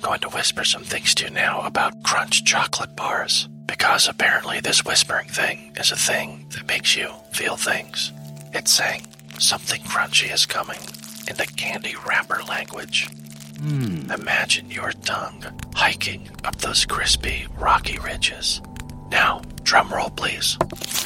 going to whisper some things to you now about Crunch chocolate bars, because apparently this whispering thing is a thing that makes you feel things. It's saying something crunchy is coming in the candy wrapper language. Imagine your tongue hiking up those crispy, rocky ridges. Now, drum roll, please.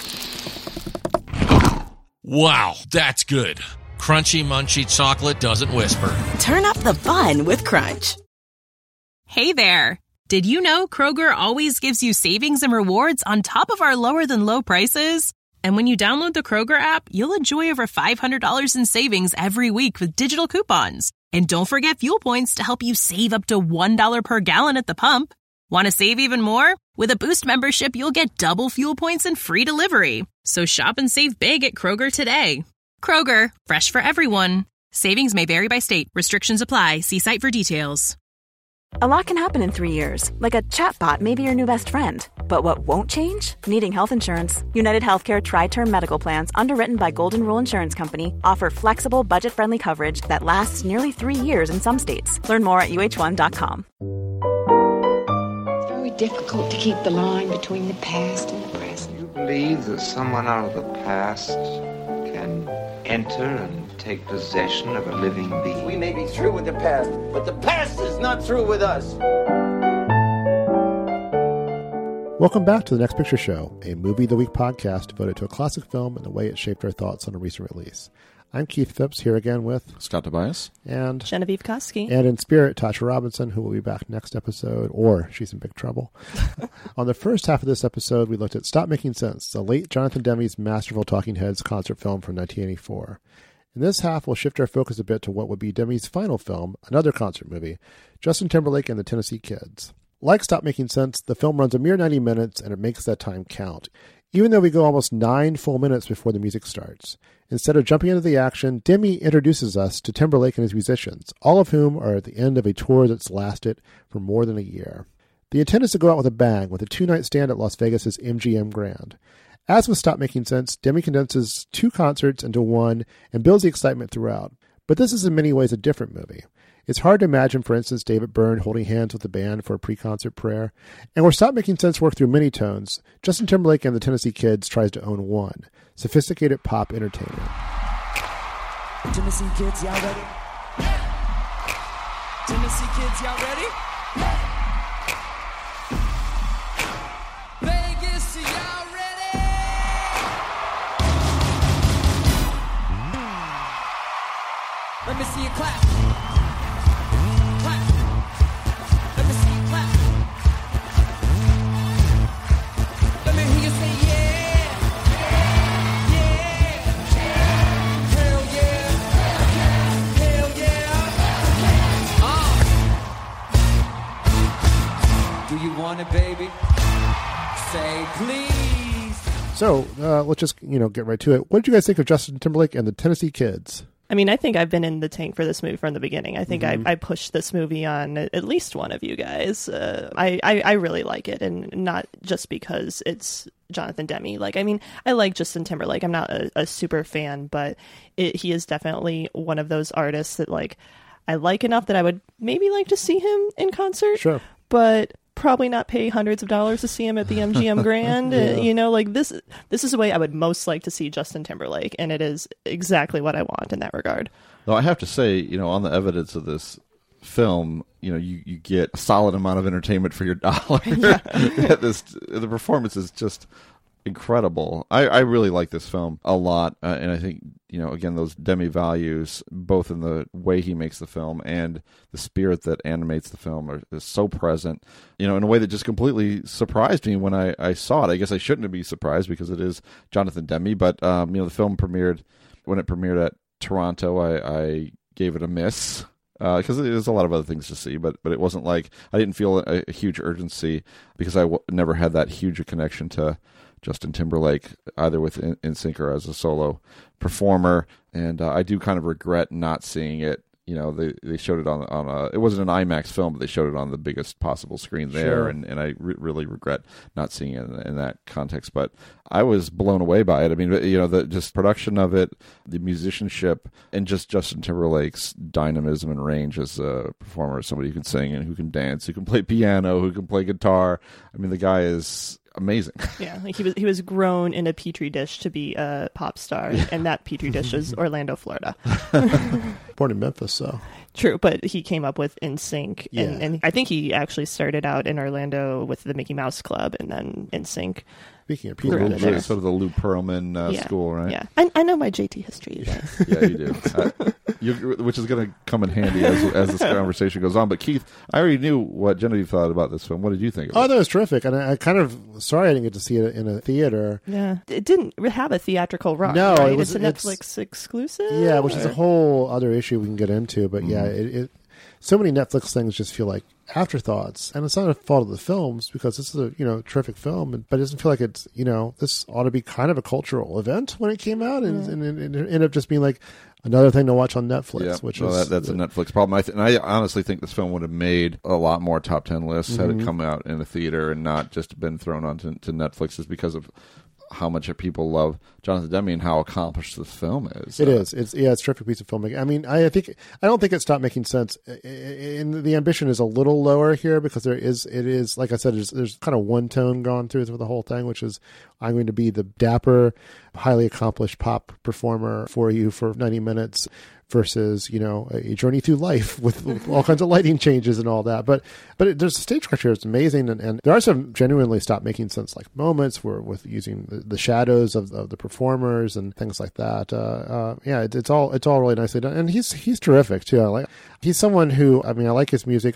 Wow, that's good. Crunchy Munchy chocolate doesn't whisper. Turn up the fun with Crunch. Hey there. Did you know Kroger always gives you savings and rewards on top of our lower-than-low prices? And when you download the Kroger app, you'll enjoy over $500 in savings every week with digital coupons. And don't forget fuel points to help you save up to $1 per gallon at the pump. Want to save even more? With a Boost membership, you'll get double fuel points and free delivery. So shop and save big at Kroger today. Kroger, fresh for everyone. Savings may vary by state. Restrictions apply. See site for details. A lot can happen in 3 years, like a chatbot may be your new best friend. But what won't change? Needing health insurance. United Healthcare Tri-Term Medical Plans, underwritten by Golden Rule Insurance Company, offer flexible, budget-friendly coverage that lasts nearly 3 years in some states. Learn more at uh1.com. It's very difficult to keep the line between the past and the present. You believe that someone out of the past can enter and take possession of a living being? We may be through with the past, but the past is not through with us. Welcome back to The Next Picture Show, a Movie of the Week podcast devoted to a classic film and the way it shaped our thoughts on a recent release. I'm Keith Phipps, here again with Scott Tobias and Genevieve Koski. And in spirit, Tasha Robinson, who will be back next episode, or she's in big trouble. On the first half of this episode, we looked at Stop Making Sense, the late Jonathan Demme's masterful Talking Heads concert film from 1984. In this half, we'll shift our focus a bit to what would be Demme's final film, another concert movie, Justin Timberlake and the Tennessee Kids. Like Stop Making Sense, the film runs a mere 90 minutes, and it makes that time count, even though we go almost 9 full minutes before the music starts. Instead of jumping into the action, Demme introduces us to Timberlake and his musicians, all of whom are at the end of a tour that's lasted for more than a year. The intent is to go out with a bang, with a 2-night stand at Las Vegas' MGM Grand. As with Stop Making Sense, Demme condenses 2 concerts into one and builds the excitement throughout. But this is in many ways a different movie. It's hard to imagine, for instance, David Byrne holding hands with the band for a pre-concert prayer. And where Stop Making Sense worked through many tones, Justin Timberlake and the Tennessee Kids tries to own one: sophisticated pop entertainment. Tennessee Kids, y'all ready? Tennessee Kids, y'all ready? Vegas, y'all ready? Let me see you clap. It, baby. Say please. So let's just get right to it. What did you guys think of Justin Timberlake and the Tennessee Kids? I mean, I think I've been in the tank for this movie from the beginning. I think I pushed this movie on at least one of you guys. I really like it, and not just because it's Jonathan Demme. I like Justin Timberlake. I'm not a super fan, but he is definitely one of those artists that I like enough that I would maybe like to see him in concert. Sure. But probably not pay hundreds of dollars to see him at the MGM Grand. This is the way I would most like to see Justin Timberlake, and it is exactly what I want in that regard. Though I have to say, on the evidence of this film, you get a solid amount of entertainment for your dollar. Yeah. The performance is just incredible. I really like this film a lot, and I think again, those Demme values, both in the way he makes the film and the spirit that animates the film, is so present, in a way that just completely surprised me when I saw it. I guess I shouldn't be surprised because it is Jonathan Demme, but the film when it premiered at Toronto, I gave it a miss. Because there's a lot of other things to see, but it wasn't like I didn't feel a huge urgency because I never had that huge a connection to Justin Timberlake, either with NSYNC or as a solo performer, and I do kind of regret not seeing it, you know, they showed it on a, it wasn't an IMAX film, but they showed it on the biggest possible screen there. Sure. And I really regret not seeing it in that context. But I was blown away by it. I mean, you know, the just production of it, the musicianship, and just Justin Timberlake's dynamism and range as a performer, somebody who can sing and who can dance, who can play piano, who can play guitar. I mean, the guy is amazing. Yeah, like he was grown in a petri dish to be a pop star, and that petri dish is Orlando, Florida. Born in Memphis, so. True, but he came up with NSYNC, Yeah. and I think he actually started out in Orlando with the Mickey Mouse Club, and then NSYNC. Speaking of Grew people, out of there. Sort of the Lou Pearlman school, right? Yeah, I know my JT history, you guys. Yeah, you do. Which is going to come in handy as this conversation goes on. But Keith, I already knew what Genevieve thought about this film. What did you think of it? I thought it was terrific, and I kind of sorry I didn't get to see it in a theater. Yeah, it didn't have a theatrical run. No, right? it was it's a Netflix exclusive. Yeah, which is a whole other issue we can get into. But yeah, it so many Netflix things just feel like afterthoughts, and it's not a fault of the films because this is a terrific film, but it doesn't feel like it's this ought to be kind of a cultural event when it came out, and it ended up just being like another thing to watch on Netflix. Yeah, which that's a Netflix problem. I honestly think this film would have made a lot more top 10 lists had it come out in a theater and not just been thrown onto Netflix, just because of how much people love Jonathan Demme and how accomplished this film is. It is. It's a terrific piece of filmmaking. I mean, I don't think it stopped making sense. And the ambition is a little lower here because it is like I said, there's kind of one tone gone through the whole thing, which is I'm going to be the dapper, highly accomplished pop performer for you for 90 minutes. Versus, a journey through life with all kinds of lighting changes and all that. But there's a stage structure that's amazing, and there are some genuinely stop making sense like moments where with using the shadows of the performers and things like that. It's all really nicely done, and he's terrific too. He's someone who I like his music.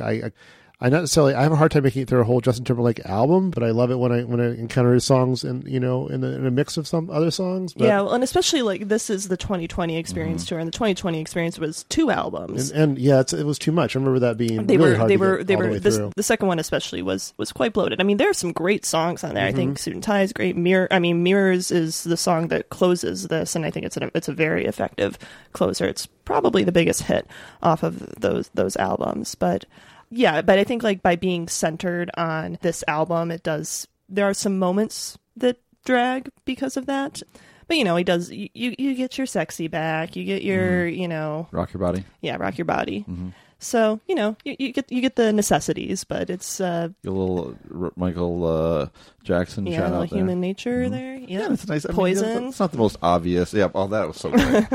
I have a hard time making it through a whole Justin Timberlake album, but I love it when I encounter his songs in a mix of some other songs. But, yeah, well, and especially like this is the 2020 Experience tour, and the 2020 Experience was 2 albums. And it was too much. I remember that being really hard to get all the way through. The second one especially was quite bloated. I mean, there are some great songs on there. I think Suit and Tie is great. Mirrors is the song that closes this, and I think it's a very effective closer. It's probably the biggest hit off of those albums, but. Yeah, but I think like by being centered on this album, there are some moments that drag because of that. But he does. You get your sexy back. You get your Rock Your Body. Yeah, Rock Your Body. Mm-hmm. So you get the necessities, but it's a little Michael Jackson. Yeah, shout a little out there. Human Nature there. Yeah, it's nice. Poison. It's not the most obvious. Yeah, that was so great.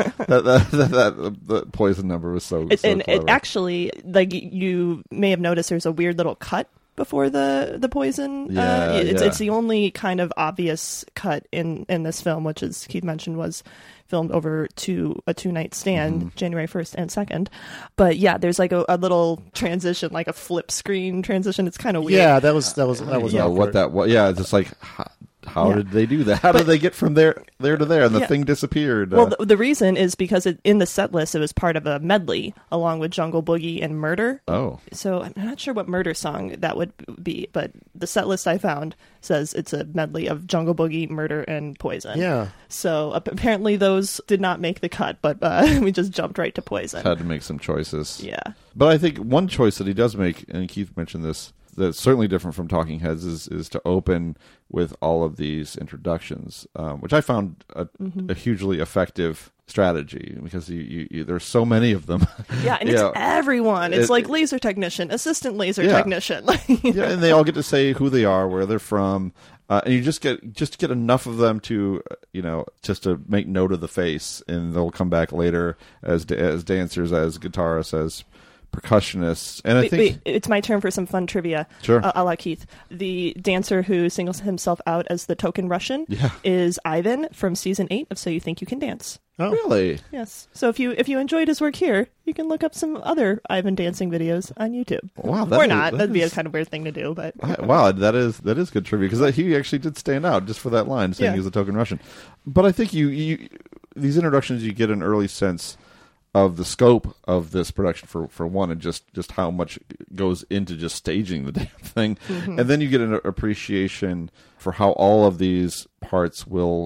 the Poison number was so. And clever. it actually, like you may have noticed, there's a weird little cut before the Poison. It's the only kind of obvious cut in this film, which, as Keith mentioned, was filmed over a 2-night stand, January 1st and 2nd. But yeah, there's like a little transition, like a flip screen transition. It's kind of weird. Yeah, that was what that was. Yeah, it's just like how did they do that? How did they get from there to there? And the thing disappeared. Well, the reason is because in the set list, it was part of a medley along with Jungle Boogie and Murder. Oh. So I'm not sure what Murder song that would be, but the set list I found says it's a medley of Jungle Boogie, Murder, and Poison. Yeah. So apparently those did not make the cut, but we just jumped right to Poison. Had to make some choices. Yeah. But I think one choice that he does make, and Keith mentioned this, that's certainly different from Talking Heads, is to open with all of these introductions, which I found a hugely effective strategy because there's so many of them. Yeah, and it's everyone. It's like laser technician, assistant laser technician. Yeah, and they all get to say who they are, where they're from, and you just get enough of them to just to make note of the face, and they'll come back later as dancers, as guitarists, as percussionists. And I think wait, it's my turn for some fun trivia. Sure. A la Keith. The dancer who singles himself out as the token Russian is Ivan from season 8 of So You Think You Can Dance. Oh, really? Yes. So if you enjoyed his work here, you can look up some other Ivan dancing videos on YouTube. Wow, that'd be a kind of weird thing to do, but wow, that is good trivia because he actually did stand out just for that line, saying he was a token Russian. But I think you these introductions, you get an early sense of the scope of this production for one, and just how much goes into just staging the damn thing. And then you get an appreciation for how all of these parts will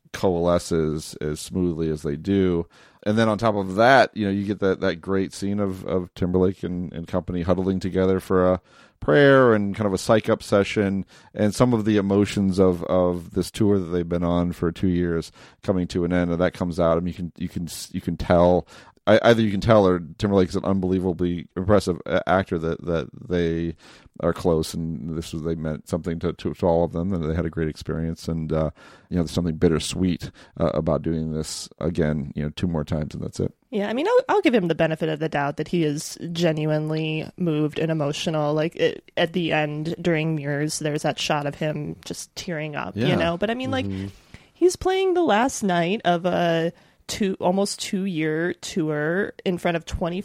coalesces as smoothly as they do. And then on top of that, you get that great scene of Timberlake and company huddling together for a prayer and kind of a psych up session, and some of the emotions of this tour that they've been on for 2 years coming to an end, and that comes out. I mean, you can tell. Either you can tell, or Timberlake is an unbelievably impressive actor that they are close, and they meant something to all of them, and they had a great experience. And there's something bittersweet about doing this again, 2 more times, and that's it. Yeah, I mean, I'll give him the benefit of the doubt that he is genuinely moved and emotional. Like at the end during Mirrors, there's that shot of him just tearing up, But I mean, like, he's playing the last night of a almost 2-year tour in front of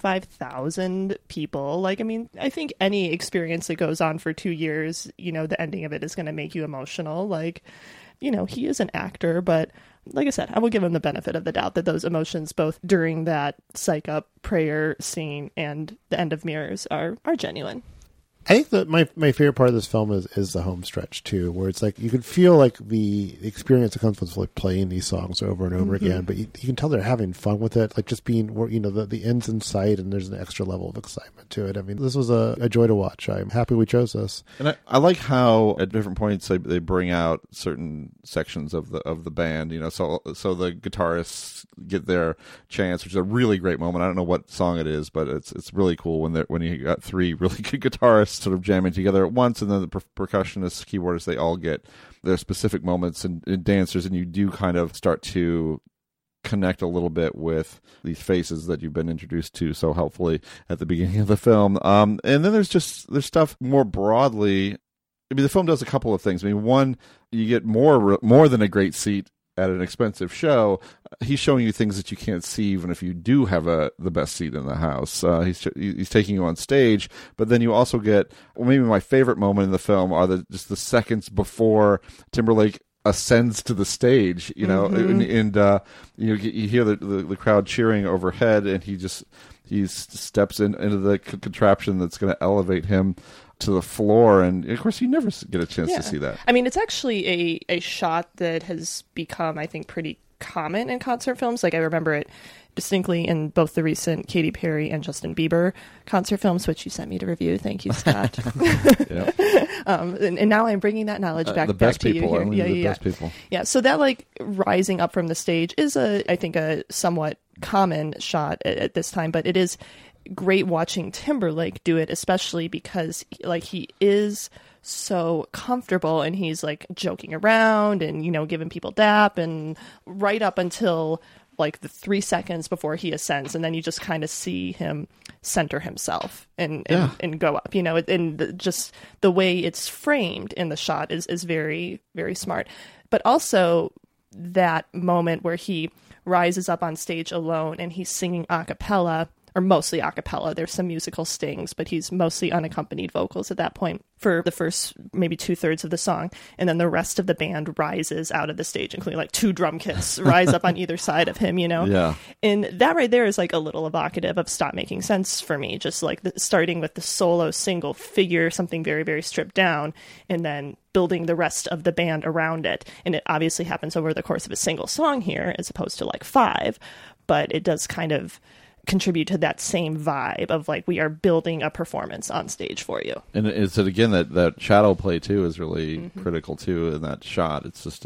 25,000 people. Like, I mean, I think any experience that goes on for 2 years, the ending of it is going to make you emotional. Like, he is an actor, but like I said, I will give him the benefit of the doubt that those emotions, both during that psych up prayer scene and the end of Mirrors, are genuine. I think that my favorite part of this film is the home stretch too, where it's like you can feel like the experience that comes with like playing these songs over and over again, but you can tell they're having fun with it, like just being, the end's in sight, and there's an extra level of excitement to it. I mean, this was a joy to watch. I'm happy we chose this. And I like how at different points they bring out certain sections of the band, so the guitarists get their chance, which is a really great moment. I don't know what song it is, but it's really cool when you got 3 really good guitarists sort of jamming together at once, and then the percussionists, keyboardists, they all get their specific moments, and dancers, and you do kind of start to connect a little bit with these faces that you've been introduced to so helpfully at the beginning of the film. And then there's stuff more broadly. I mean, the film does a couple of things. I mean, one, you get more than a great seat at an expensive show. He's showing you things that you can't see even if you do have the best seat in the house. He's taking you on stage, but then you also get, maybe my favorite moment in the film are just the seconds before Timberlake ascends to the stage, and you hear the crowd cheering overhead, and he steps into the contraption that's going to elevate him to the floor, and of course you never get a chance to see that. I mean, it's actually a shot that has become, I think, pretty common in concert films. Like, I remember it distinctly in both the recent Katy Perry and Justin Bieber concert films, which you sent me to review. Thank you, Scott. And now I'm bringing that knowledge back to you here. The best people. Yeah, so that, like, rising up from the stage is I think a somewhat common shot at this time, but it is great watching Timberlake do it, especially because he is so comfortable, and he's like joking around and giving people dap, and right up until like the 3 seconds before he ascends, and then you just kind of see him center himself and go up, and just the way it's framed in the shot is very, very smart. But also that moment where he rises up on stage alone and he's singing a cappella, or mostly a cappella. There's some musical stings, but he's mostly unaccompanied vocals at that point for the first maybe 2/3 of the song. And then the rest of the band rises out of the stage, including like 2 drum kits rise up on either side of him, Yeah. And that right there is like a little evocative of Stop Making Sense for me. Just like starting with the solo single figure, something very, very stripped down, and then building the rest of the band around it. And it obviously happens over the course of a single song here, as opposed to like 5, but it does kind of contribute to that same vibe of like, we are building a performance on stage for you. And it's again that shadow play too is really critical too in that shot. It's just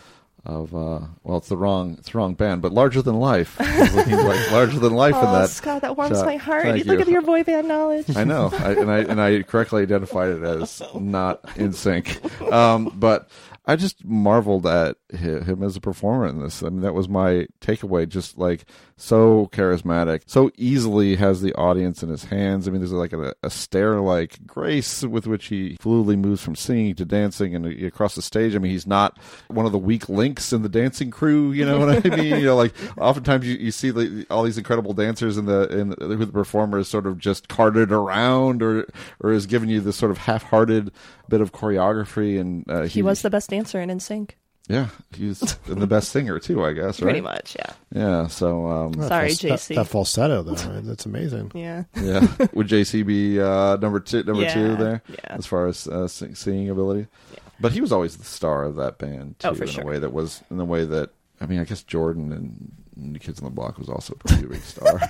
it's the wrong band, but Larger Than Life is looking like Larger Than Life in that. Scott, that warms shot. my heart. Thank Look you. at your boy band knowledge. I know, and I correctly identified it as not in sync, but I just marveled at him as a performer in this. I mean, that was my takeaway. Just like so charismatic, so easily has the audience in his hands. I mean, there's like a stare-like grace with which he fluidly moves from singing to dancing and across the stage. I mean, he's not one of the weak links in the dancing crew. You know what I mean? Like oftentimes you see all these incredible dancers who the performer is sort of just carted around or is giving you this sort of half-hearted bit of choreography, and he was the best dancer in NSYNC. Yeah, he's the best singer too, I guess. Right? Pretty much, yeah. Yeah. So sorry, JC. That falsetto though, right? That's amazing. Yeah. Yeah. Would JC be number two there as far as singing ability? Yeah. But he was always the star of that band too, in a way that I mean, I guess Jordan and New Kids on the Block was also a pretty big star.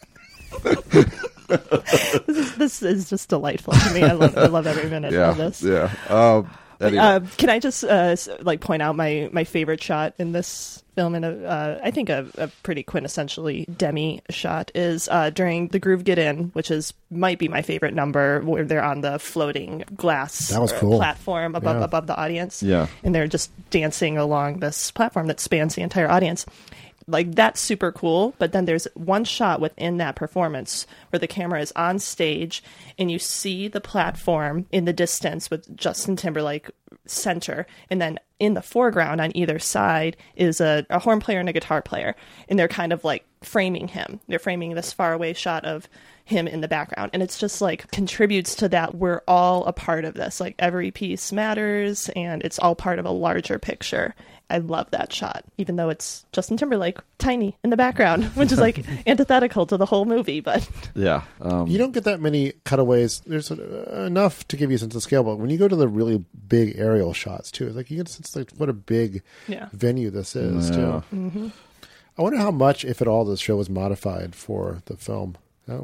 This is just delightful to me. I love every minute of this. Yeah. Anyway. Can I just point out my favorite shot in this film, and I think a pretty quintessentially Demi shot is during The Groove Get In, which might be my favorite number, where they're on the floating glass platform above the audience. Yeah. And they're just dancing along this platform that spans the entire audience. Like, that's super cool, but then there's one shot within that performance where the camera is on stage and you see the platform in the distance with Justin Timberlake center, and then in the foreground on either side is a horn player and a guitar player, and they're kind of like framing him. They're framing this faraway shot of him in the background, and it's just like contributes to that we're all a part of this, like every piece matters and it's all part of a larger picture. I love that shot, even though it's Justin Timberlake tiny in the background, which is like antithetical to the whole movie. But yeah, you don't get that many cutaways. There's enough to give you a sense of scale, but when you go to the really big aerial shots too, like you get a sense like what a big venue this is too. Mm-hmm. I wonder how much, if at all, this show was modified for the film.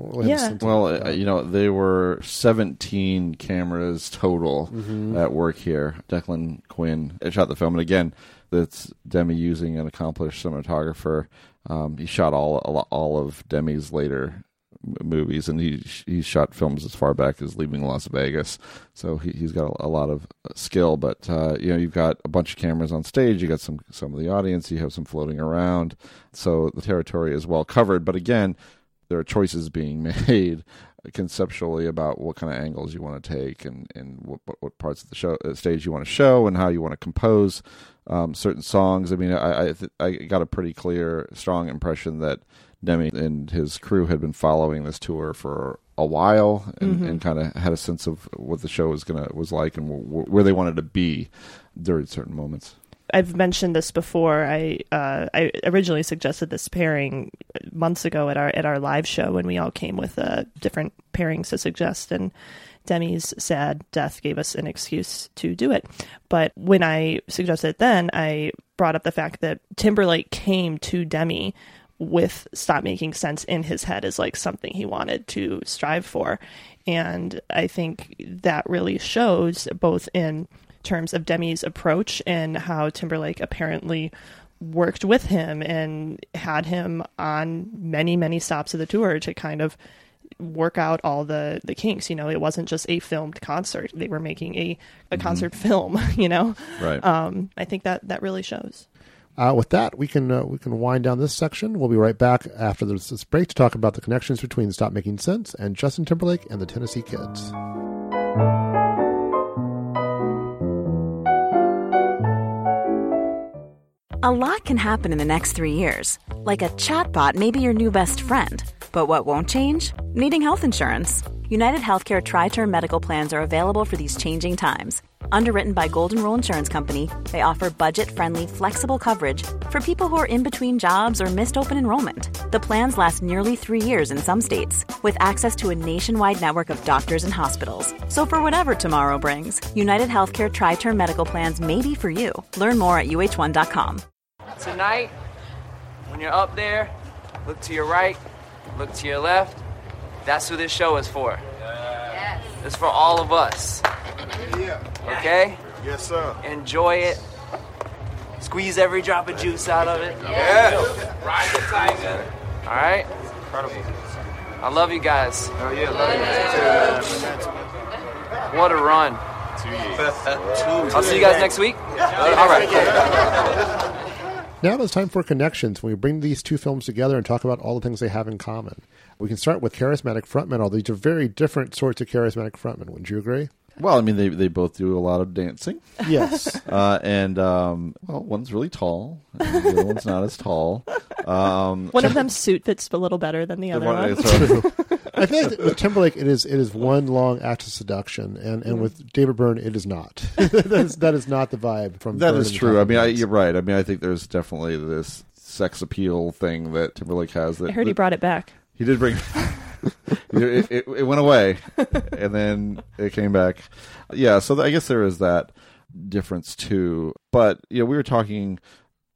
Well, there were 17 cameras total at work here. Declan Quinn shot the film, and again, that's Demi using an accomplished cinematographer. He shot all of Demi's later movies, and he shot films as far back as Leaving Las Vegas. So he's got a lot of skill. But you've got a bunch of cameras on stage. You got some of the audience. You have some floating around. So the territory is well covered. But again, there are choices being made conceptually about what kind of angles you want to take and what parts of the stage you want to show and how you want to compose certain songs. I mean, I got a pretty clear, strong impression that Demi and his crew had been following this tour for a while and kind of had a sense of what the show was like and where they wanted to be during certain moments. I've mentioned this before. I originally suggested this pairing months ago at our live show when we all came with different pairings to suggest, and Demi's sad death gave us an excuse to do it. But when I suggested it then, I brought up the fact that Timberlake came to Demi with Stop Making Sense in his head as like something he wanted to strive for. And I think that really shows both in terms of Demi's approach and how Timberlake apparently worked with him and had him on many, many stops of the tour to kind of work out all the kinks. It wasn't just a filmed concert. They were making a concert film, Right. I think that really shows. With that, we can wind down this section. We'll be right back after this break to talk about the connections between Stop Making Sense and Justin Timberlake and the Tennessee Kids. A lot can happen in the next 3 years. Like a chatbot may be your new best friend. But what won't change? Needing health insurance. United Healthcare Tri-Term Medical Plans are available for these changing times. Underwritten by Golden Rule Insurance Company, they offer budget-friendly, flexible coverage for people who are in between jobs or missed open enrollment. The plans last nearly 3 years in some states, with access to a nationwide network of doctors and hospitals. So for whatever tomorrow brings, United Healthcare Tri-Term Medical Plans may be for you. Learn more at uh1.com. Tonight, when you're up there, look to your right, look to your left. That's who this show is for. Yes. It's for all of us. Yeah. Okay? Yes, sir. Enjoy it. Squeeze every drop of juice out of it. Yeah. Ride the tiger. All right? Incredible. I love you guys. Oh, yeah. Love you. What a run. 2 years. I'll see you guys next week. All right. Now it's time for connections, when we bring these two films together and talk about all the things they have in common. We can start with charismatic frontmen, although these are very different sorts of charismatic frontmen. Wouldn't you agree? Well, I mean, they both do a lot of dancing. Yes. One's really tall, and the other one's not as tall. One of them's suit fits a little better than the other one. I feel like with Timberlake, it is one long act of seduction, and with David Byrne, it is not. that is not the vibe from That Byrne is true. I mean, you're right. I mean, I think there's definitely this sex appeal thing that Timberlake has. I heard he brought it back. He did bring it went away, and then it came back. Yeah, so I guess there is that difference too. But we were talking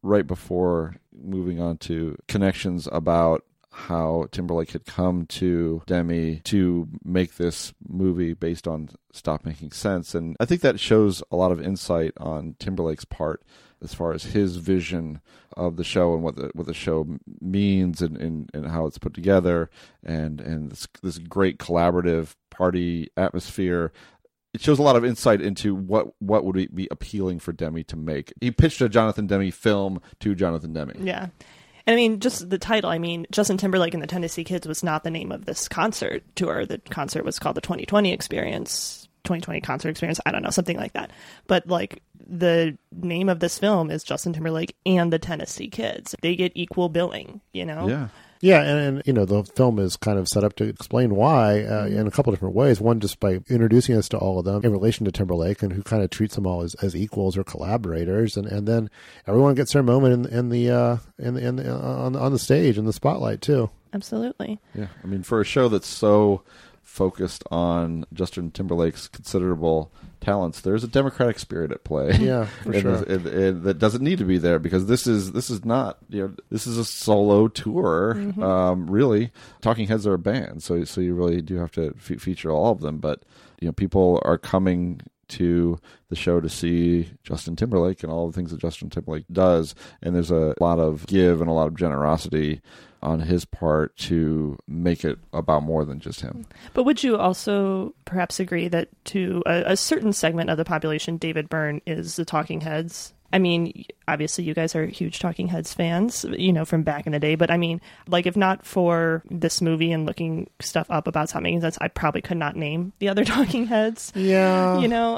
right before moving on to connections about how Timberlake had come to Demi to make this movie based on Stop Making Sense. And I think that shows a lot of insight on Timberlake's part as far as his vision of the show and what the show means and how it's put together and this great collaborative party atmosphere. It shows a lot of insight into what would be appealing for Demi to make. He pitched a Jonathan Demme film to Jonathan Demme. Yeah. And I mean, just the title, I mean, Justin Timberlake and the Tennessee Kids was not the name of this concert tour. The concert was called the 2020 Concert Experience. I don't know, something like that. But like the name of this film is Justin Timberlake and the Tennessee Kids. They get equal billing, you know? Yeah. Yeah, and you know, the film is kind of set up to explain why in a couple of different ways. One, just by introducing us to all of them in relation to Timberlake and who kind of treats them all as equals or collaborators, and then everyone gets their moment on the stage in the spotlight too. Absolutely. Yeah, I mean, for a show that's so focused on Justin Timberlake's considerable talents, there's a democratic spirit at play. Yeah, for sure. And that doesn't need to be there because this is not, you know, this is a solo tour. Mm-hmm. Really, Talking Heads are a band, so you really do have to feature all of them. But you know, people are coming to the show to see Justin Timberlake and all the things that Justin Timberlake does, and there's a lot of give and a lot of generosity on his part to make it about more than just him. But would you also perhaps agree that to a certain segment of the population, David Byrne is the Talking Heads? I mean, obviously you guys are huge Talking Heads fans, you know, from back in the day. But I mean, like, if not for this movie and looking stuff up about Stop Making Sense, I probably could not name the other Talking Heads. Yeah. You know,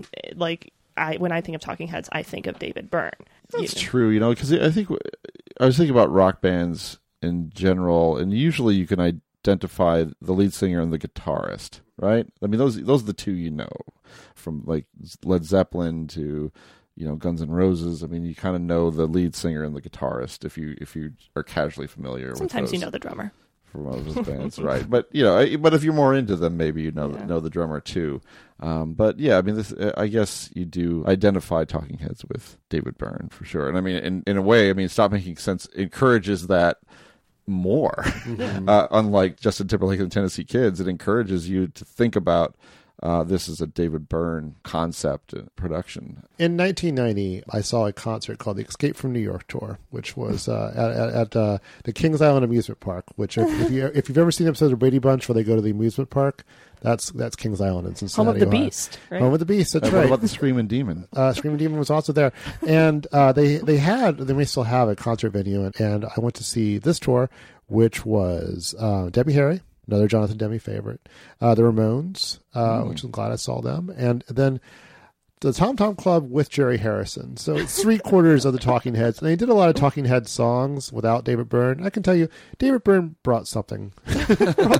when I think of Talking Heads, I think of David Byrne. That's true, you know, because I was thinking about rock bands in general, and usually you can identify the lead singer and the guitarist, right? I mean, those are the two, you know, from like Led Zeppelin to, you know, Guns N' Roses. I mean, you kind of know the lead singer and the guitarist if you are casually familiar. Sometimes with you know the drummer from one of those bands, right? But you know, but if you're more into them, maybe you know the drummer too. But yeah, I mean, I guess you do identify Talking Heads with David Byrne for sure. And I mean, in a way, I mean, Stop Making Sense encourages that more. Unlike Justin Timberlake and the Tennessee Kids, it encourages you to think about this is a David Byrne concept and production. In 1990, I saw a concert called the Escape from New York Tour, which was at the Kings Island Amusement Park. Which, if you've ever seen episodes of Brady Bunch where they go to the amusement park, that's Kings Island in Cincinnati. Home of the Ohio. Beast, right? Home of the Beast. That's right. What about the Screaming Demon? Screaming Demon was also there, and they may still have a concert venue, and I went to see this tour, which was Debbie Harry, another Jonathan Demme favorite, the Ramones, which I'm glad I saw them, and then the Tom Tom Club with Jerry Harrison. So it's 3/4 of the Talking Heads. And they did a lot of Talking Heads songs without David Byrne. I can tell you, David Byrne brought something to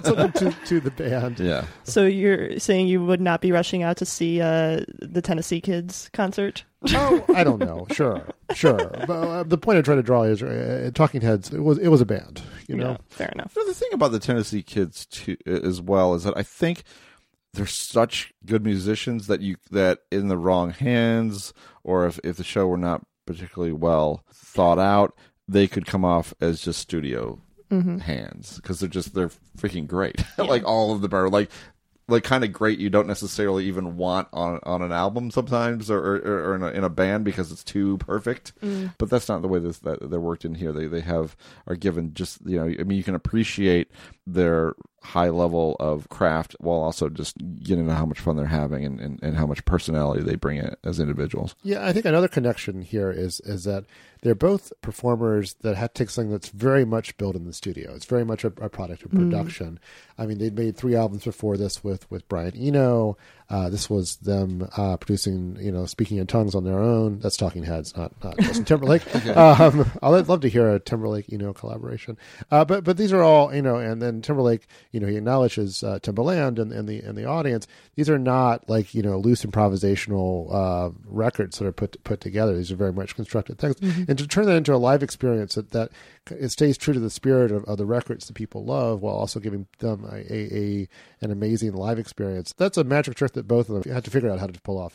the band. Yeah. So you're saying you would not be rushing out to see the Tennessee Kids concert? Oh, I don't know. Sure. But the point I'm trying to draw is Talking Heads. It was a band. You know, yeah, fair enough. The thing about the Tennessee Kids too, as well, is that I think they're such good musicians that in the wrong hands, or if the show were not particularly well thought out, they could come off as just studio hands, because they're freaking great. Yeah. Like all of them are like kind of great you don't necessarily even want on an album sometimes or in a band because it's too perfect. But that's not the way that they're worked in here. They are given just, you know, I mean, you can appreciate their high level of craft while also just getting to how much fun they're having and how much personality they bring in as individuals. Yeah, I think another connection here is that they're both performers that have to take something that's very much built in the studio. It's very much a product of production. I mean, they'd made 3 albums before this with Brian Eno. This was them producing, you know, Speaking in Tongues on their own. That's Talking Heads, not Justin Timberlake. Okay. I'd love to hear a Timberlake, Eno collaboration. But these are all, you know, and then Timberlake, you know, he acknowledges Timberland and the audience. These are not like, you know, loose improvisational records that are put together. These are very much constructed things. And to turn that into a live experience that it stays true to the spirit of the records that people love, while also giving them an amazing live experience. That's a magic trick that both of them had to figure out how to pull off here.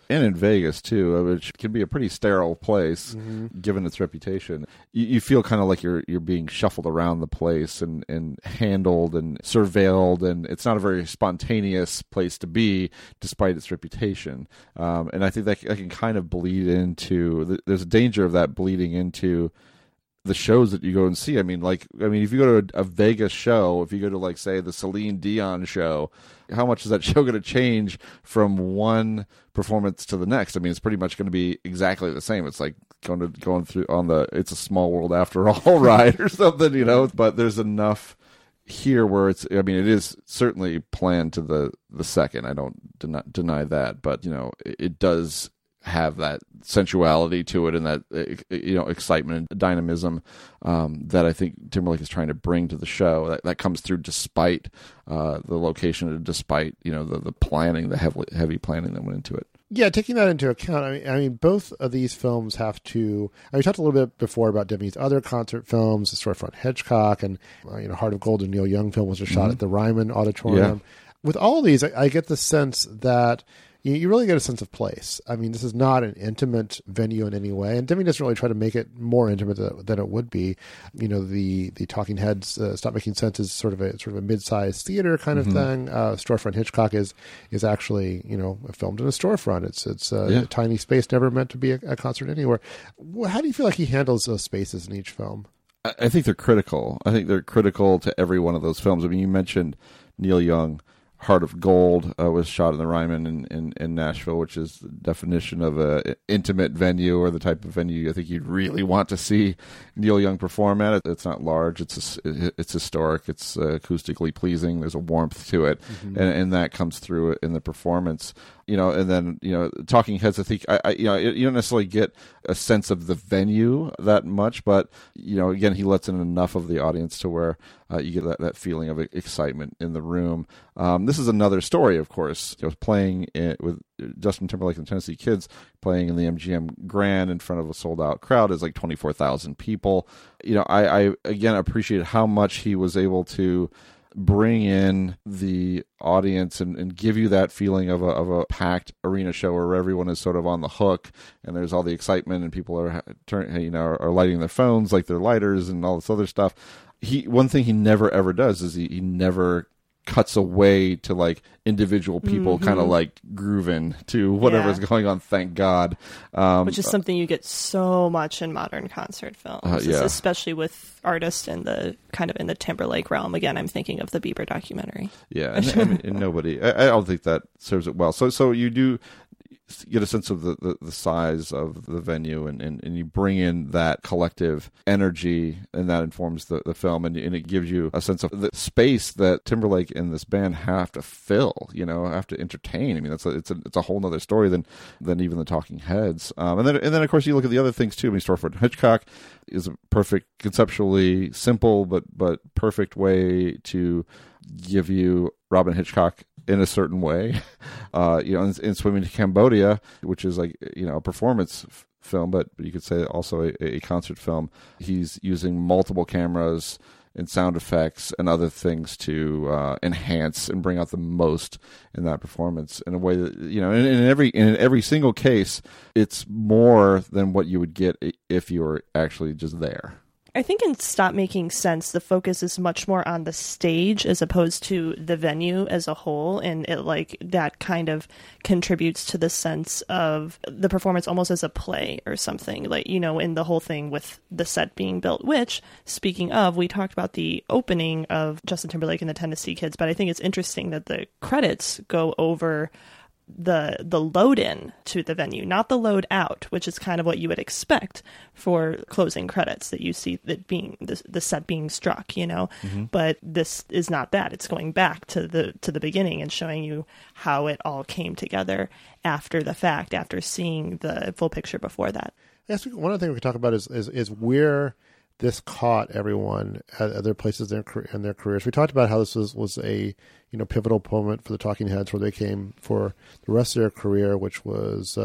And in Vegas, too, which can be a pretty sterile place, given its reputation. You feel kind of like you're being shuffled around the place and handled and surveilled, and it's not a very spontaneous place to be, despite its reputation. And I think that can kind of bleed into... There's a danger of that bleeding into the shows that you go and see. I mean, if you go to a Vegas show, if you go to, like, say, the Celine Dion show, how much is that show going to change from one performance to the next? I mean, it's pretty much going to be exactly the same. It's like going through on the It's a Small World After All ride or something, you know. But there's enough here where it is certainly planned to the second. I don't deny that, but, you know, it does have that sensuality to it and that, you know, excitement and dynamism that I think Timberlake is trying to bring to the show. That comes through despite the location and despite, you know, the planning, the heavy planning that went into it. Yeah, taking that into account, I mean, both of these films have to... we talked a little bit before about Demi's other concert films, the Storefront Hitchcock, and Heart of Gold, and Neil Young film was just shot at the Ryman Auditorium. Yeah. With all of these, I get the sense that you really get a sense of place. I mean, this is not an intimate venue in any way, and Demi doesn't really try to make it more intimate than it would be. You know, the Talking Heads, Stop Making Sense is sort of a mid-sized theater kind of thing. Storefront Hitchcock is actually, you know, filmed in a storefront. It's a tiny space, never meant to be a concert anywhere. How do you feel like he handles those spaces in each film? I think they're critical. I think they're critical to every one of those films. I mean, you mentioned Neil Young. Heart of Gold was shot in the Ryman in Nashville, which is the definition of a intimate venue, or the type of venue I think you'd really want to see Neil Young perform at. It's not large. It's historic. It's acoustically pleasing. There's a warmth to it, and that comes through in the performance. You know, and then, you know, Talking Heads, I think, you don't necessarily get a sense of the venue that much, but, you know, again, he lets in enough of the audience to where you get that feeling of excitement in the room. This is another story, of course. It was playing with Justin Timberlake and the Tennessee Kids, playing in the MGM Grand in front of a sold-out crowd. Is like 24,000 people. You know, I again appreciate how much he was able to bring in the audience and give you that feeling of a packed arena show where everyone is sort of on the hook and there's all the excitement and people are lighting their phones like their lighters and all this other stuff. One thing he never ever does is he never cuts away to like individual people kind of like grooving to whatever's going on, thank God. Which is something you get so much in modern concert films, especially with artists in the kind of in the Timberlake realm. Again, I'm thinking of the Bieber documentary. Yeah, and nobody, I don't think that serves it well. So you do get a sense of the size of the venue and you bring in that collective energy, and that informs the film, and it gives you a sense of the space that Timberlake and this band have to fill, you know, have to entertain. I mean, it's a whole nother story than even the Talking Heads. And then of course you look at the other things too. I mean, Storefront Hitchcock is a perfect, conceptually simple but perfect way to give you Robin Hitchcock in a certain way, you know, in Swimming to Cambodia, which is like, you know, a performance film, but you could say also a concert film. He's using multiple cameras and sound effects and other things to enhance and bring out the most in that performance in a way that, you know, in every single case, it's more than what you would get if you were actually just there. I think in Stop Making Sense, the focus is much more on the stage as opposed to the venue as a whole. And it like that kind of contributes to the sense of the performance almost as a play or something, like, you know, in the whole thing with the set being built, which, speaking of, we talked about the opening of Justin Timberlake and the Tennessee Kids, but I think it's interesting that the credits go over the load in to the venue, not the load out, which is kind of what you would expect for closing credits, that you see that being the set being struck, you know. But this is not that. It's going back to the beginning and showing you how it all came together after the fact, after seeing the full picture before that. Yes, one of the things we could talk about is where this caught everyone at other places in their careers. We talked about how this was a, you know, pivotal moment for the Talking Heads, where they came for the rest of their career, which was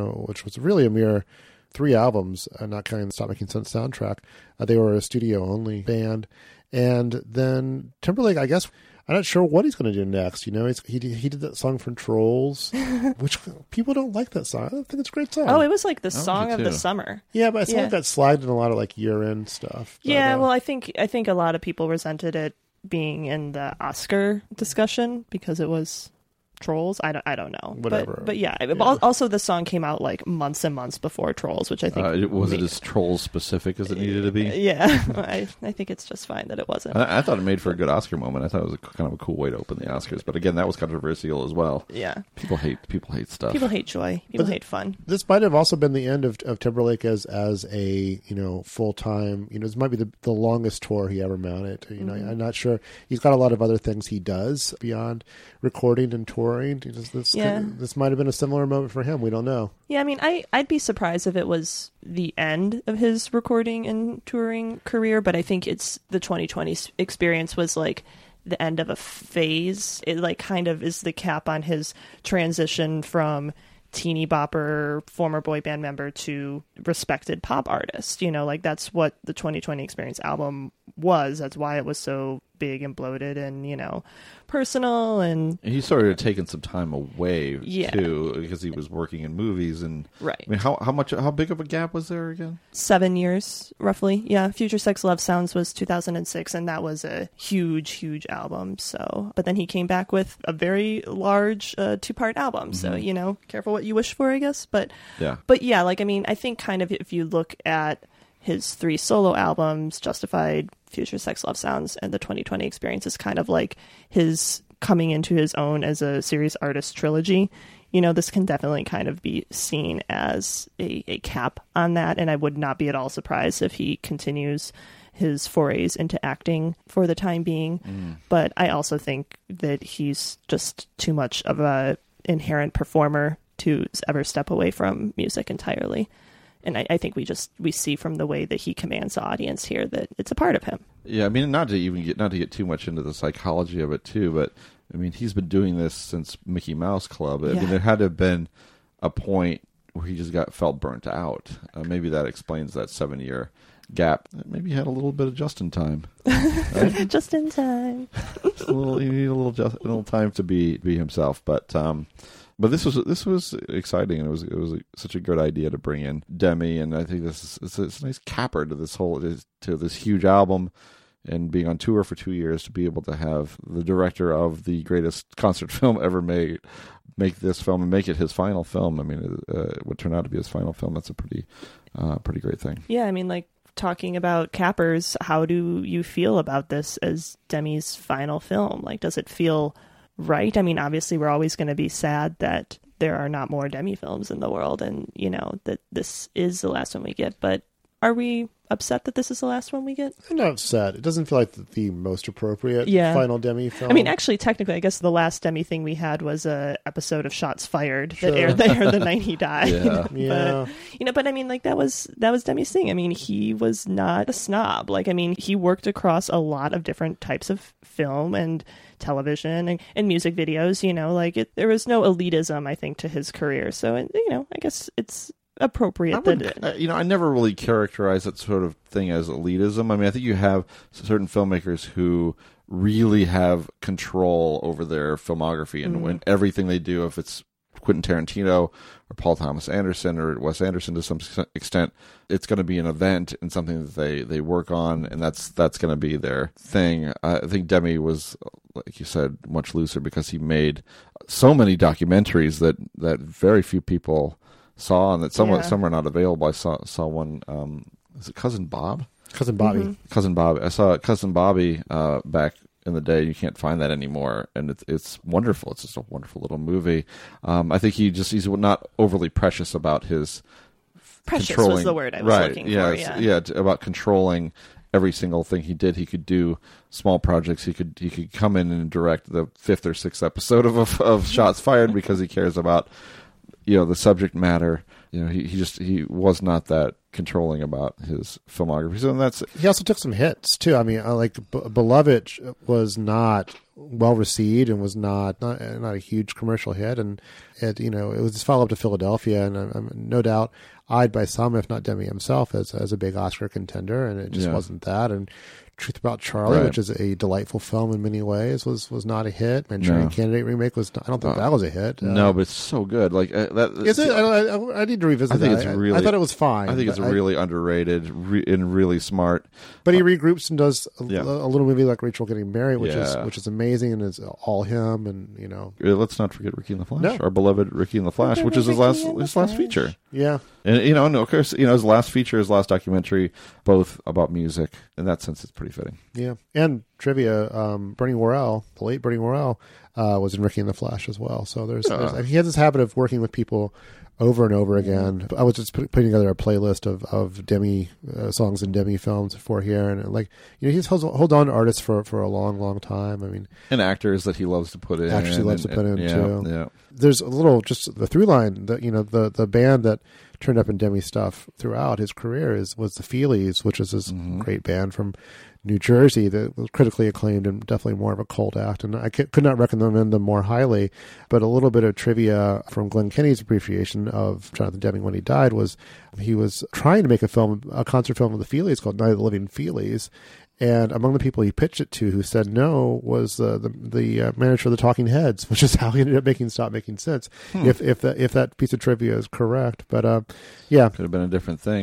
really a mere 3 albums, not counting the Stop Making Sense soundtrack. They were a studio only band, and then Timberlake, I guess I'm not sure what he's going to do next. You know, he did that song from Trolls, which people don't like that song. I think it's a great song. Oh, it was like the song of the summer. Yeah, but I saw it got slagged in a lot of like year-end stuff. But, yeah, well, I think a lot of people resented it being in the Oscar discussion because it was Trolls. I don't know. Whatever. But yeah. Also the song came out like months and months before Trolls, which I think was it as Trolls specific as it needed to be? Yeah. I think it's just fine that it wasn't. I thought it made for a good Oscar moment. I thought it was kind of a cool way to open the Oscars. But again, that was controversial as well. Yeah. People hate stuff. People hate joy. People hate fun. This might have also been the end of Timberlake as a full-time, this might be the longest tour he ever mounted. I'm not sure. He's got a lot of other things he does beyond recording and touring. This might have been a similar moment for him. We don't know. Yeah, I mean, I'd be surprised if it was the end of his recording and touring career, but I think it's the 2020 experience was like the end of a phase. It like kind of is the cap on his transition from teeny bopper former boy band member to respected pop artist. Like that's what the 2020 Experience album was. That's why it was so big and bloated and personal. And he started taking some time away too because he was working in movies and right. I mean, how big of a gap was there again? 7 years roughly. Yeah, Future Sex Love Sounds was 2006, and that was a huge album. So, but then he came back with a very large 2-part album. Mm-hmm. So careful what you wish for, I guess. But yeah, like I mean, I think kind of if you look at his 3 solo albums, Justified, Future Sex Love Sounds, and the 2020 Experience is kind of like his coming into his own as a serious artist trilogy. This can definitely kind of be seen as a cap on that, and I would not be at all surprised if he continues his forays into acting for the time being. But I also think that he's just too much of a inherent performer to ever step away from music entirely. And I think we see from the way that he commands the audience here that it's a part of him. Yeah, I mean, not to get too much into the psychology of it too, but I mean, he's been doing this since Mickey Mouse Club. I mean, there had to have been a point where he just felt burnt out. Maybe that explains that 7-year gap. Maybe he had a little bit of just in time. Right? Just in time. You need a little time to be himself, but this was exciting, and it was such a good idea to bring in Demi, and I think it's a nice capper to this huge album, and being on tour for 2 years to be able to have the director of the greatest concert film ever made make this film and make it his final film. I mean, it would turn out to be his final film. That's a pretty great thing. Yeah, I mean, like talking about cappers, how do you feel about this as Demi's final film? Like, does it feel right? I mean, obviously we're always going to be sad that there are not more Demi films in the world and, that this is the last one we get. But are we upset that this is the last one we get? I'm not upset. It doesn't feel like the most appropriate final Demi film. I mean, actually, technically, I guess the last Demi thing we had was a episode of Shots Fired that aired the night he died. Yeah. But I mean, like that was Demi's thing. I mean, he was not a snob. Like, I mean, he worked across a lot of different types of film and television and music videos. There was no elitism, I think, to his career. So, I guess it's appropriate. I never really characterize that sort of thing as elitism. I mean, I think you have certain filmmakers who really have control over their filmography and when everything they do, if it's Quentin Tarantino or Paul Thomas Anderson or Wes Anderson to some extent, it's going to be an event and something that they work on, and that's going to be their thing. I think Demi was, like you said, much looser because he made so many documentaries that very few people saw, and that some are not available. I saw one. Is it Cousin Bob? Cousin Bobby. Mm-hmm. Cousin Bob. I saw Cousin Bobby back in the day. You can't find that anymore, and it's wonderful. It's just a wonderful little movie. I think he's not overly precious about his precious controlling. Was the word I was looking for. About controlling every single thing he did. He could do small projects. He could come in and direct the 5th or 6th episode of Shots Fired because he cares about the subject matter. He was not that controlling about his filmography. So he also took some hits too. I mean, like Beloved was not well received and was not a huge commercial hit, and it was his follow up to Philadelphia, and I'm no doubt eyed by some, if not Demi himself, as a big Oscar contender, and it just wasn't that. And Truth About Charlie, Right. which is a delightful film in many ways, was not a hit. Manchurian Candidate remake was not, I don't think that was a hit. No, but it's so good. Like that is it? I need to revisit. I think that. it's really. I thought it was fine. I think it's really underrated and really smart. But he regroups and does a little movie like Rachel Getting Married, which is amazing and is all him. And let's not forget Ricky and the Flash, our beloved Ricky and the Flash, which is his last feature. Yeah, and of course, his last feature, his last documentary, both about music. In that sense, it's pretty fitting. Yeah, and trivia: Bernie Worrell, the late Bernie Worrell, was in Ricky and the Flash as well. So he has this habit of working with people over and over again. I was just putting together a playlist of Demi songs and Demi films for here, and he holds on to artists for a long time. I mean, and actors that he loves to put in. Too. Yeah. There's a little just the through line that the band that turned up in Demi stuff throughout his career was the Feelies, which is this great band from New Jersey that was critically acclaimed and definitely more of a cult act. And I could not recommend them more highly. But a little bit of trivia from Glenn Kenny's appreciation of Jonathan Demme when he died was he was trying to make a concert film of the Feelies called Night of the Living Feelies. And among the people he pitched it to who said no was the manager of the Talking Heads, which is how he ended up making Stop Making Sense. If that piece of trivia is correct, but could have been a different thing.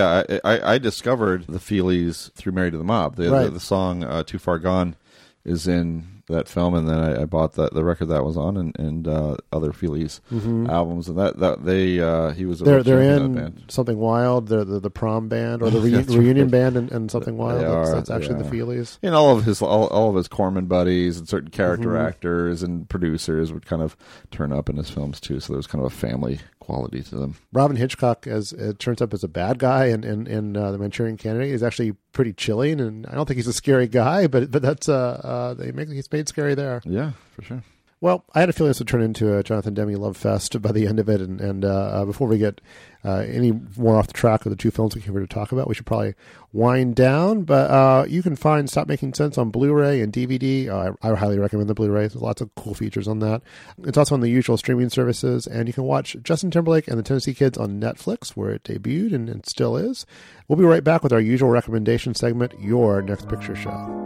I discovered the Feelies through Married to the Mob. The song "Too Far Gone" is in that film, and then I bought the record that was on, and other Feelies albums, and he was they're in that band. Something Wild, the Prom Band or the reunion band and Something Wild. That's actually the Feelies. And all of his Corman buddies and certain character actors and producers would kind of turn up in his films too. So there was kind of a family quality to them. Robin Hitchcock, as it turns up, as a bad guy in the Manchurian Candidate, is actually pretty chilling, and I don't think he's a scary guy, but that's he's made scary there. Yeah, for sure. Well, I had a feeling this would turn into a Jonathan Demme love fest by the end of it, and before we get any more off the track of the two films we came here to talk about, we should probably wind down. But you can find Stop Making Sense on Blu-ray and DVD. I highly recommend the Blu-ray. There's lots of cool features on that. It's also on the usual streaming services, and you can watch Justin Timberlake and the Tennessee Kids on Netflix, where it debuted and still is. We'll be right back with our usual recommendation segment, Your Next Picture Show.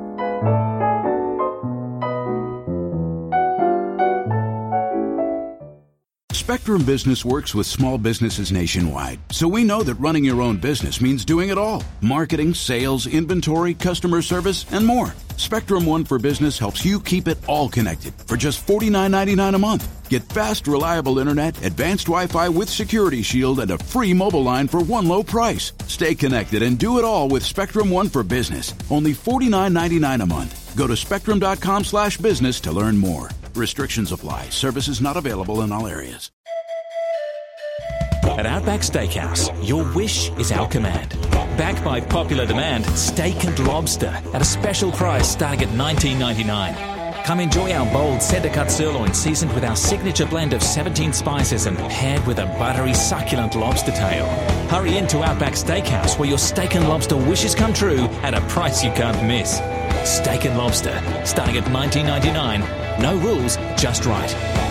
Spectrum Business works with small businesses nationwide, so we know that running your own business means doing it all. Marketing, sales, inventory, customer service, and more. Spectrum One for Business helps you keep it all connected for just $49.99 a month. Get fast, reliable internet, advanced Wi-Fi with Security Shield, and a free mobile line for one low price. Stay connected and do it all with Spectrum One for Business. Only $49.99 a month. Go to spectrum.com/business to learn more. Restrictions apply. Services not available in all areas. At Outback Steakhouse, your wish is our command. Backed by popular demand, steak and lobster at a special price starting at $19.99. Come enjoy our bold center-cut sirloin seasoned with our signature blend of 17 spices and paired with a buttery, succulent lobster tail. Hurry into Outback Steakhouse where your steak and lobster wishes come true at a price you can't miss. Steak and lobster, starting at $19.99. No rules, just right.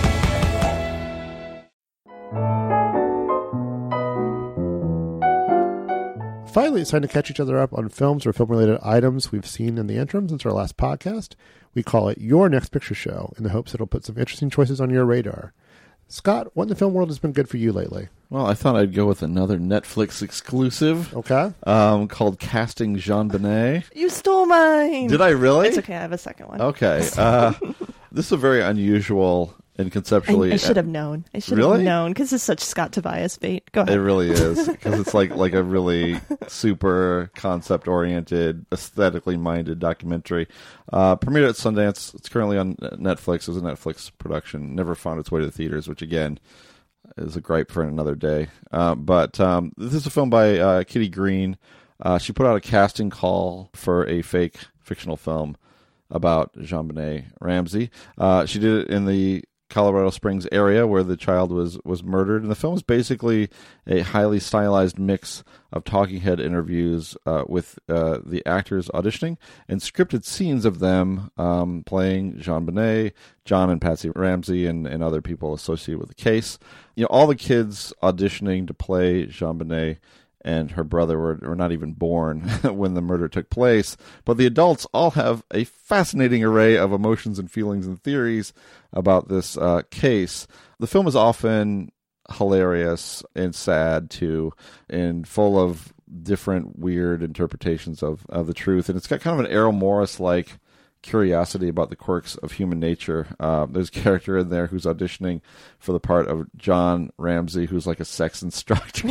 Finally, it's time to catch each other up on films or film-related items we've seen in the interim since our last podcast. We call it Your Next Picture Show in the hopes it'll put some interesting choices on your radar. Scott, what in the film world has been good for you lately? Well, I thought I'd go with another Netflix exclusive. Okay. Called Casting JonBenet. You stole mine. Did I really? It's okay. I have a second one. Okay. This is a very unusual and conceptually... I should have known. I should have known because it's such Scott Tobias bait. Go ahead. It really is because it's like a really super concept-oriented, aesthetically minded documentary. Premiered at Sundance. It's currently on Netflix. It was a Netflix production. Never found its way to the theaters, which again is a gripe for another day. But this is a film by Kitty Green. She put out a casting call for a fake fictional film about JonBenet Ramsey. She did it in the Colorado Springs area where the child was murdered. And the film is basically a highly stylized mix of talking head interviews with the actors auditioning and scripted scenes of them playing JonBenet, John and Patsy Ramsey, and other people associated with the case. You know, all the kids auditioning to play JonBenet and her brother were not even born when the murder took place. But the adults all have a fascinating array of emotions and feelings and theories about this case. The film is often hilarious and sad too, and full of different weird interpretations of the truth. And it's got kind of an Errol Morris-like curiosity about the quirks of human nature. There's a character in there who's auditioning for the part of John Ramsey, who's like a sex instructor.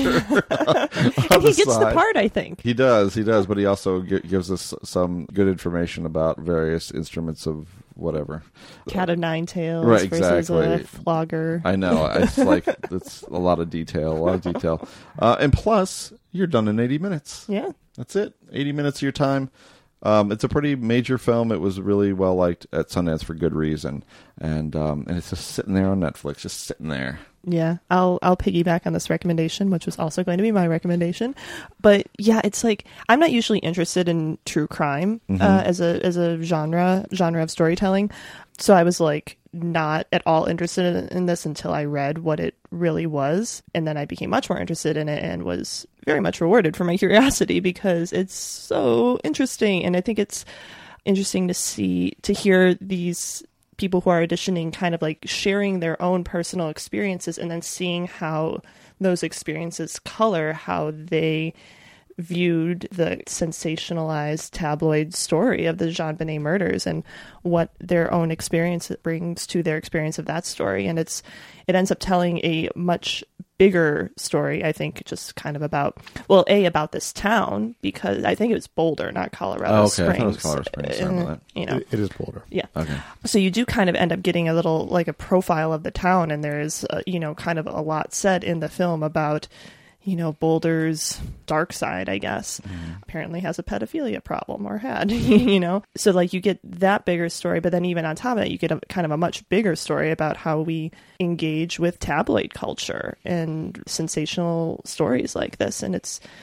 And he gets the part, I think. He does, but he also gives us some good information about various instruments of whatever. Cat of nine tails right, versus exactly. a flogger. I know. It's like, it's a lot of detail. And plus, you're done in 80 minutes. Yeah. That's it. 80 minutes of your time. It's a pretty major film. It was really well liked at Sundance for good reason, and it's just sitting there on Netflix, just sitting there. Yeah, I'll piggyback on this recommendation, which was also going to be my recommendation. But yeah, it's like I'm not usually interested in true crime as a genre of storytelling, so I was like not at all interested in this until I read what it really was, and then I became much more interested in it and was very much rewarded for my curiosity because it's so interesting. And I think it's interesting to hear these people who are auditioning kind of like sharing their own personal experiences and then seeing how those experiences color how they viewed the sensationalized tabloid story of the JonBenet murders and what their own experience brings to their experience of that story. And it ends up telling a much bigger story, I think, just kind of about this town, because I think it was Boulder, not Colorado Springs. I thought it was Colorado Springs. Sorry about that. You know, it is Boulder. Yeah. Okay. So you do kind of end up getting a little like a profile of the town, and there's kind of a lot said in the film about Boulder's dark side, I guess. Apparently has a pedophilia problem, or had, So like you get that bigger story, but then even on top of it, you get a kind of a much bigger story about how we engage with tabloid culture and sensational stories like this. And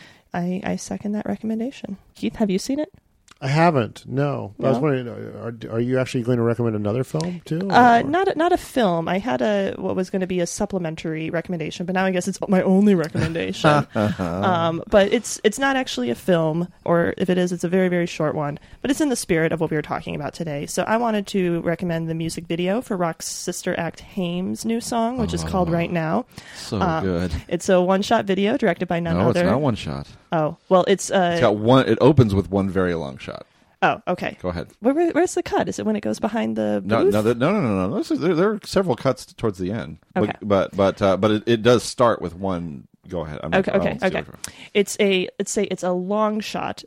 I second that recommendation. Keith, have you seen it? I haven't. No. I was wondering, are you actually going to recommend another film too? Not a film. I had what was going to be a supplementary recommendation, but now I guess it's my only recommendation. But it's not actually a film, or if it is, it's a very, very short one. But it's in the spirit of what we were talking about today. So I wanted to recommend the music video for Rock's sister act Haim's new song, which is called Right Now. So good. It's a one-shot video directed by none other. No, it's not one shot. Oh, well, it's got one. It opens with one very long shot. Oh, okay. Go ahead. Where's the cut? Is it when it goes behind the booth? No. There are several cuts towards the end. Okay. But it does start with one. Go ahead. Okay. It's a long shot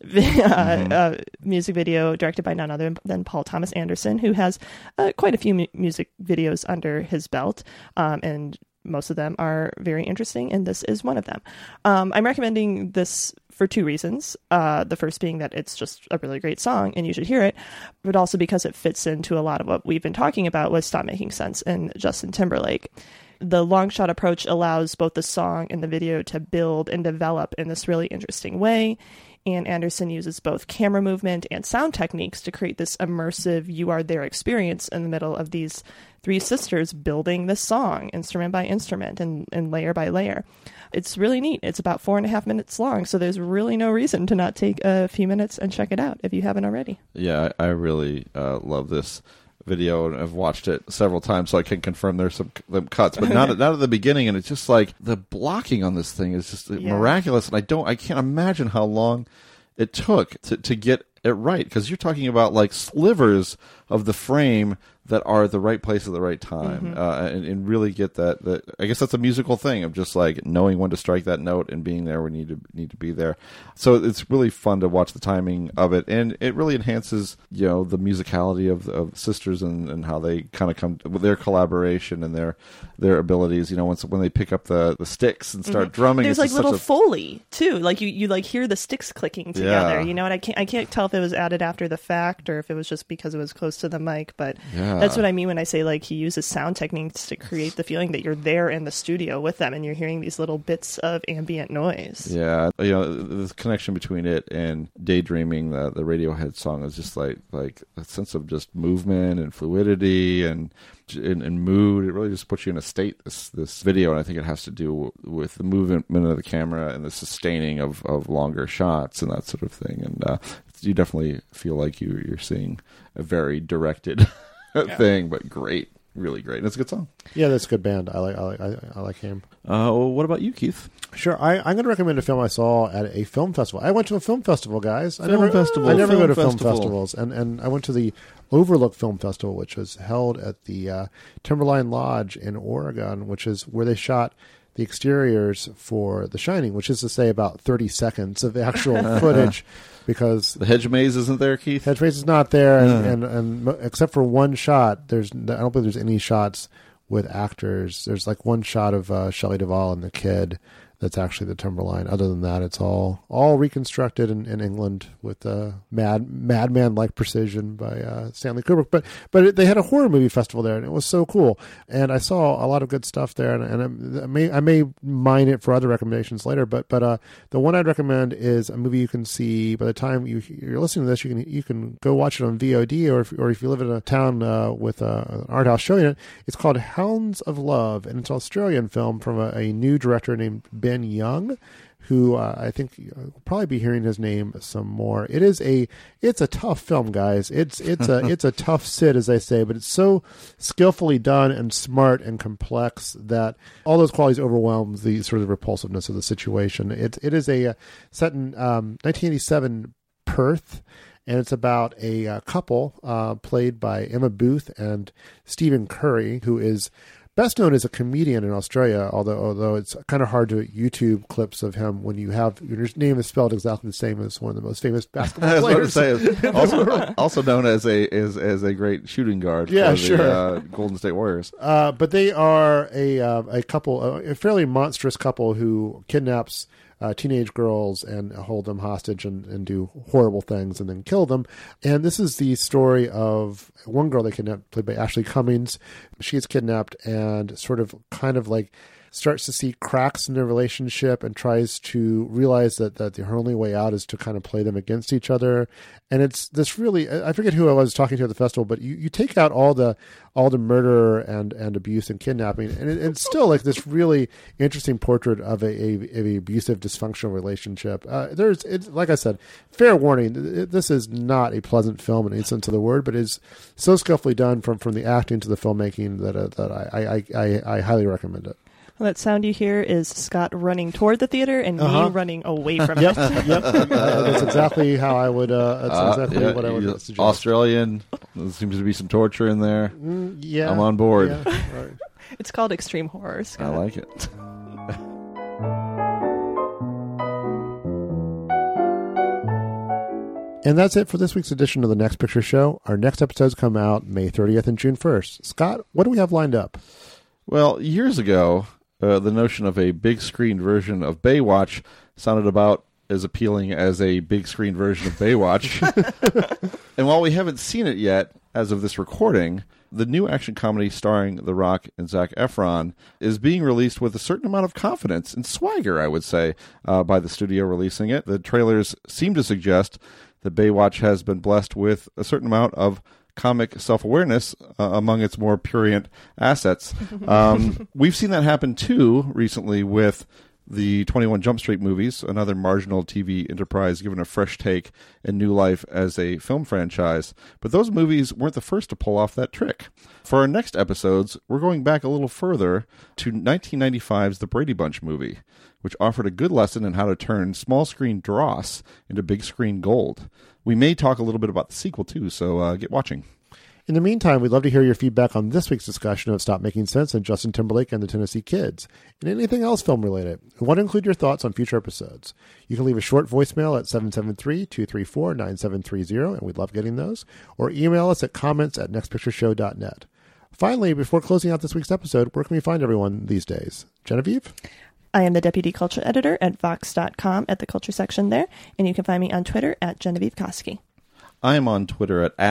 music video directed by none other than Paul Thomas Anderson, who has quite a few music videos under his belt, and most of them are very interesting, and this is one of them. I'm recommending this for two reasons. The first being that it's just a really great song and you should hear it, but also because it fits into a lot of what we've been talking about with Stop Making Sense and Justin Timberlake. The long shot approach allows both the song and the video to build and develop in this really interesting way. And Anderson uses both camera movement and sound techniques to create this immersive you are there experience in the middle of these three sisters building this song instrument by instrument and layer by layer. It's really neat. It's about 4.5 minutes long, so there's really no reason to not take a few minutes and check it out if you haven't already. Yeah, I really love this video, and I've watched it several times, so I can confirm there's some cuts, but not at the beginning. And it's just like the blocking on this thing is just miraculous, and I can't imagine how long it took to get it right, because you're talking about like slivers of the frame that are at the right place at the right time, and really get that. I guess that's a musical thing of just like knowing when to strike that note and being there when you need to be there. So it's really fun to watch the timing of it, and it really enhances the musicality of sisters and how they kind of come with their collaboration and their abilities. When they pick up the sticks and start drumming, there's it's like little Foley too. Like you like hear the sticks clicking together. Yeah. And I can't tell if it was added after the fact or if it was just because it was close to the mic, but. Yeah. That's what I mean when I say like he uses sound techniques to create the feeling that you're there in the studio with them and you're hearing these little bits of ambient noise. Yeah, the connection between it and Daydreaming, the Radiohead song, is just like a sense of just movement and fluidity and mood. It really just puts you in a state, this video, and I think it has to do with the movement of the camera and the sustaining of longer shots and that sort of thing. And you definitely feel like you're seeing a very directed thing, but great, really great. And it's a good song. Yeah, that's a good band. I like him. What about you, Keith? Sure. I'm going to recommend a film I saw at a film festival. I went to a film festival, guys. I never go to film festivals. And I went to the Overlook Film Festival, which was held at the Timberline Lodge in Oregon, which is where they shot the exteriors for The Shining, which is to say about 30 seconds of actual footage, because the hedge maze isn't there, Keith. Hedge maze is not there, and except for one shot, I don't believe there's any shots with actors. There's like one shot of Shelley Duvall and the kid. That's actually the Timberline. Other than that, it's all reconstructed in England with madman-like precision by Stanley Kubrick. But they had a horror movie festival there, and it was so cool. And I saw a lot of good stuff there, and I may mine it for other recommendations later. But the one I'd recommend is a movie you can see by the time you're listening to this. You can go watch it on VOD, or if you live in a town with an art house showing it. It's called Hounds of Love, and it's an Australian film from a new director named Ben Young, who I think you'll probably be hearing his name some more. It's a tough film, guys. It's a tough sit, as they say, but it's so skillfully done and smart and complex that all those qualities overwhelm the sort of repulsiveness of the situation. It is a set in 1987 Perth. And it's about a couple played by Emma Booth and Stephen Curry, who is best known as a comedian in Australia, although it's kind of hard to YouTube clips of him when your name is spelled exactly the same as one of the most famous basketball players. Also known as a great shooting guard for the Golden State Warriors. But they are a couple, a fairly monstrous couple who kidnaps teenage girls and hold them hostage and do horrible things and then kill them. And this is the story of one girl they kidnapped, played by Ashley Cummings. She gets kidnapped and kind of like starts to see cracks in their relationship and tries to realize that her only way out is to kind of play them against each other. And it's this really, I forget who I was talking to at the festival, but you take out all the murder and abuse and kidnapping, and it's still like this really interesting portrait of a abusive, dysfunctional relationship. Like I said, fair warning, this is not a pleasant film in any sense of the word, but is so skillfully done from the acting to the filmmaking that I highly recommend it. Well, that sound you hear is Scott running toward the theater and me running away from it. Yep. That's exactly how I would. That's exactly what I would suggest. Australian. There seems to be some torture in there. Yeah, I'm on board. Yeah, right. It's called extreme horror, Scott. I like it. And that's it for this week's edition of The Next Picture Show. Our next episodes come out May 30th and June 1st. Scott, what do we have lined up? Well, years ago, the notion of a big screen version of Baywatch sounded about as appealing as a big screen version of Baywatch. And while we haven't seen it yet, as of this recording, the new action comedy starring The Rock and Zac Efron is being released with a certain amount of confidence and swagger, I would say, by the studio releasing it. The trailers seem to suggest that Baywatch has been blessed with a certain amount of comic self-awareness among its more prurient assets. We've seen that happen, too, recently with the 21 Jump Street movies, another marginal TV enterprise given a fresh take and new life as a film franchise. But those movies weren't the first to pull off that trick. For our next episodes, we're going back a little further to 1995's The Brady Bunch movie, which offered a good lesson in how to turn small screen dross into big screen gold. We may talk a little bit about the sequel, too, so get watching. In the meantime, we'd love to hear your feedback on this week's discussion of Stop Making Sense and Justin Timberlake and the Tennessee Kids, and anything else film-related. We want to include your thoughts on future episodes. You can leave a short voicemail at 773-234-9730, and we'd love getting those, or email us at comments@nextpictureshow.net. Finally, before closing out this week's episode, where can we find everyone these days? Genevieve? I am the Deputy Culture Editor at Vox.com at the Culture section there, and you can find me on Twitter at Genevieve Koski. I am on Twitter at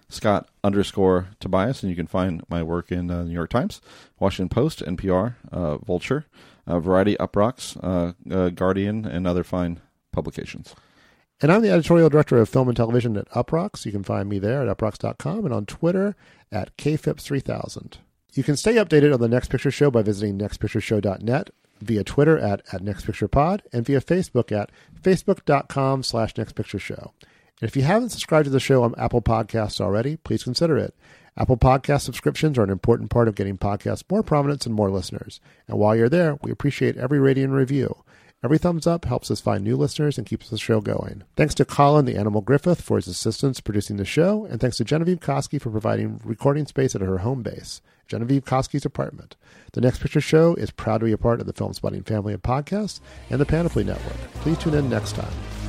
Scott_Tobias, and you can find my work in the New York Times, Washington Post, NPR, Vulture, Variety, Uprocks, Guardian, and other fine publications. And I'm the editorial director of film and television at Uprocks. You can find me there at uprocks.com and on Twitter at KFIPS3000. You can stay updated on the Next Picture Show by visiting nextpictureshow.net, via Twitter at NextPicturePod, and via Facebook at facebook.com/NextPictureShow. And if you haven't subscribed to the show on Apple Podcasts already, please consider it. Apple Podcast subscriptions are an important part of getting podcasts more prominence and more listeners. And while you're there, we appreciate every rating and review. Every thumbs up helps us find new listeners and keeps the show going. Thanks to Colin the Animal Griffith for his assistance producing the show, and thanks to Genevieve Koski for providing recording space at her home base, Genevieve Koski's apartment. The Next Picture Show is proud to be a part of the Film Spotting family of podcasts and the Panoply Network. Please tune in next time.